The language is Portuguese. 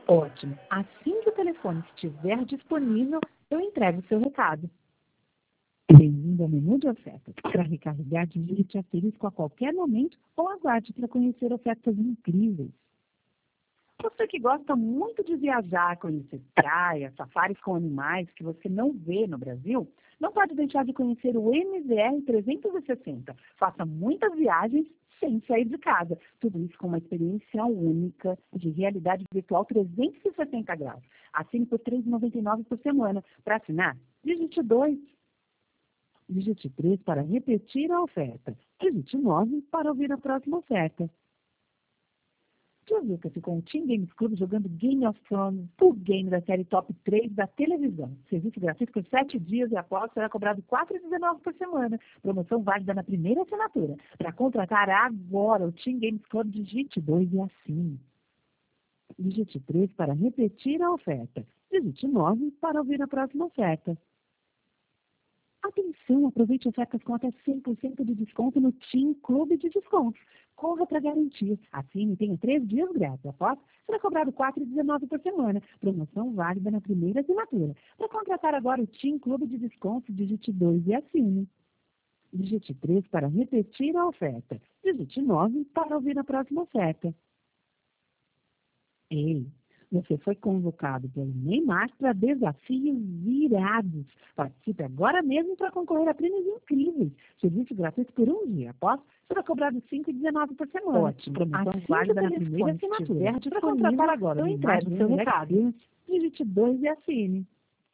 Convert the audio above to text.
Ótimo. Assim que o telefone estiver disponível, eu entrego o seu recado. Bem-vindo ao menu de ofertas. Para recarregar, digite asterisco a qualquer momento ou aguarde para conhecer ofertas incríveis. Você que gosta muito de viajar, conhecer praias, safaris com animais que você não vê no Brasil, não pode deixar de conhecer o MZR 360. Faça muitas viagens sem sair de casa. Tudo isso com uma experiência única de realidade virtual 360 graus. Assine por R$ 3,99 por semana. Para assinar, digite 2. Digite 3 para repetir a oferta. Digite 9 para ouvir a próxima oferta. Divirta-se com o Team Games Club jogando Game of Thrones, o game da série Top 3 da televisão. Serviço gratuito por 7 dias e após será cobrado R$ 4,19 por semana. Promoção válida na primeira assinatura. Para contratar agora o Team Games Club, digite 2 e assine. Digite 3 para repetir a oferta. Digite 9 para ouvir a próxima oferta. Atenção, aproveite ofertas com até 100% de desconto no Team Clube de Descontos. Corra para garantir. Assine e tenha 3 dias grátis. Após, será cobrado R$ 4,19 por semana. Promoção válida na primeira assinatura. Para contratar agora o Team Clube de Descontos, digite 2 e assine. Digite 3 para repetir a oferta. Digite 9 para ouvir a próxima oferta. Ei! Você foi convocado pelo Neymar para desafios irados. Participe agora mesmo para concorrer a prêmios incríveis. Serviço gratuito por 1 dia. Após, será cobrado R$ 5,19 por semana. Ótimo. Promoção Assim válida que o na primeira telefone assinatura. estiver Para contratar agora, eu o entrego Neymar o seu recado. Digite 2 e assine.